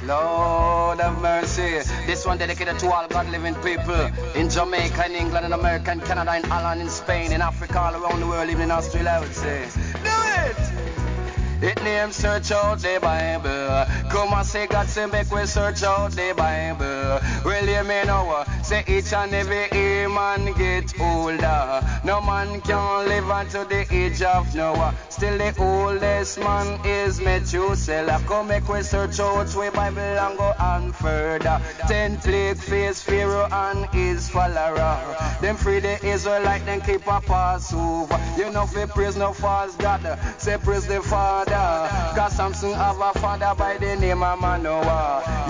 Lord have mercy. This one dedicated to all God-living people in Jamaica, in England, in America, in Canada, in Ireland, in Spain, in Africa, all around the world, even in Australia, I would say. Do it! It names search out the Bible. Come and say God say make we search out the Bible. Well you may know say each and every man get older. No man can live until the age of Noah. Still the oldest man is Methuselah. Come make we search out we Bible and go on further. 10 plague face Pharaoh and his follower. Them free the Israelite then keep a Passover. You know fi praise no false God. Say praise the Father. Cause Samson have a father by the name of Manoah.